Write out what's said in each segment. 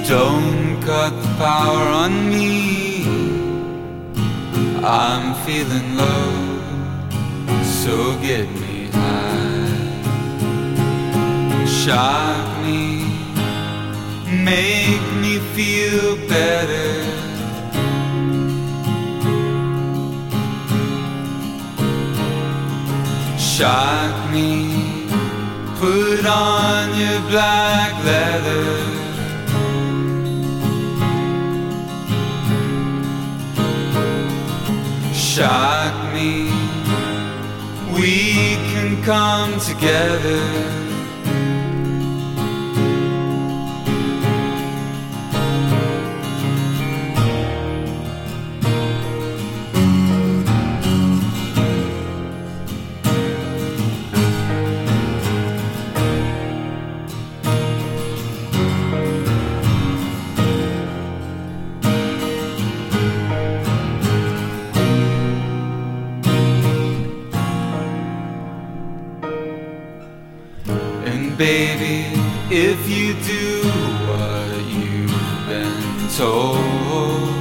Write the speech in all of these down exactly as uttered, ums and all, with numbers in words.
Don't cut the power on me, I'm feeling low, so get me high. Shock me, make me feel better. Shock me, put on your black leather. Shock me, we can come together. Baby, if you do what you've been told,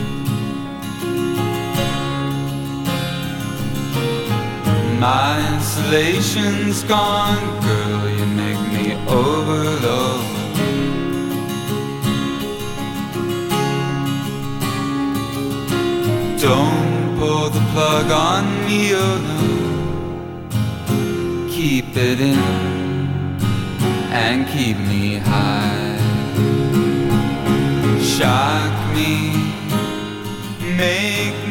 my insulation's gone, girl, you make me overload. Don't pull the plug on me, oh no, keep it in and keep me high. Shock me, make